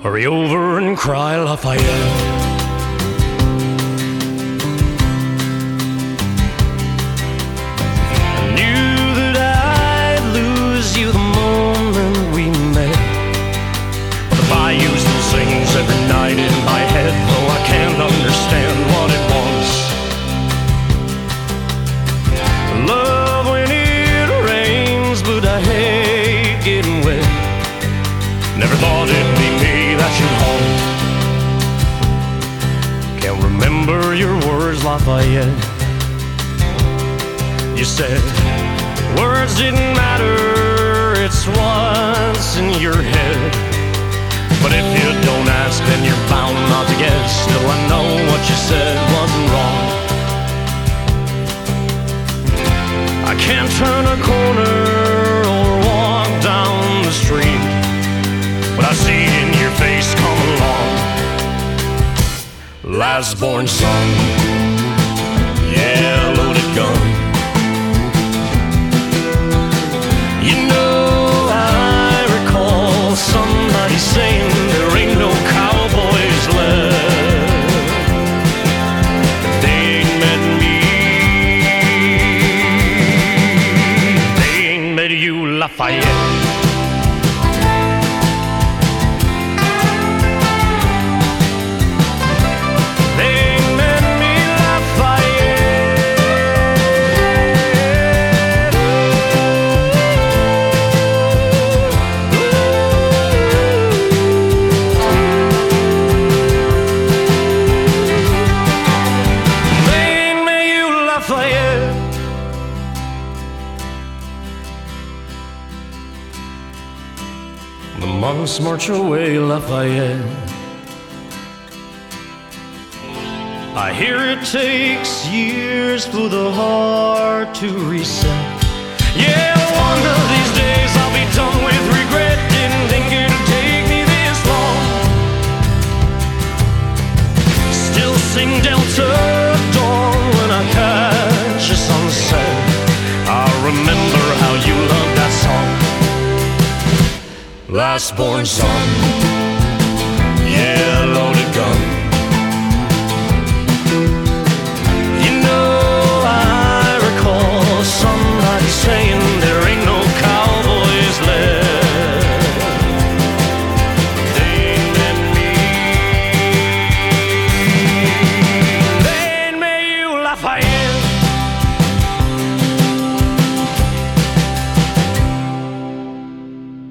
Hurry over and cry Lafayette. Every night in my head, though I can't understand what it wants. Love when it rains, but I hate getting wet. Never thought it'd be me that should haunt. Can't remember your words, Lafayette. You said words didn't matter, it's what's in your head. But if you don't ask, then you're bound not to guess. Still, I know what you said wasn't wrong. I can't turn a corner or walk down the street, but I see in your face come along. Last born son, yeah, loaded gun. You know, I recall somebody saying there ain't no cowboys left. They ain't met me. They ain't met you, Lafayette. The months march away, Lafayette. I hear it takes years for the heart to reset. Yeah, one of these days I'll be done with regret. Didn't think it'd take me this long. Still sing Delta Dawn when I catch a sunset. I'll remember how you loved that song. Last born son, yeah.